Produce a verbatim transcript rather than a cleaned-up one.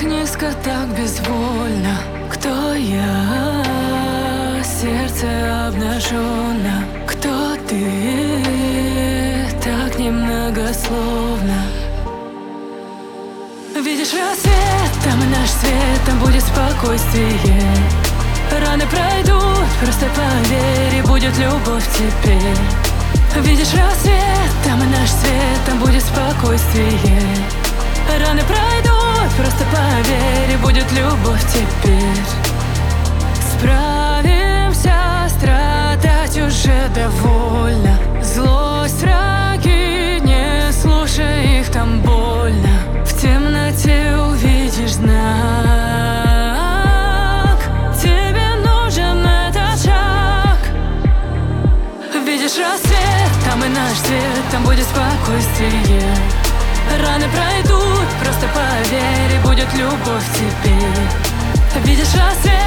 низко, так безвольно. Кто я? Сердце обнаженно. Кто ты? Так немногословно. Видишь рассвет, там и наш свет, там будет спокойствие. Раны пройдут, просто поверь, и будет любовь теперь. Видишь рассвет, там и наш свет, там будет спокойствие. Раны пройдут, просто поверь, и будет любовь теперь. Справимся, страдать уже довольно. Злость, враги, не слушай их, там больно. В темноте увидишь знак. Тебе нужен этот шаг. Видишь рассвет, там и наш свет, там будет спокойствие. Раны пройдут, просто поверь, и будет любовь теперь. Видишь рассвет,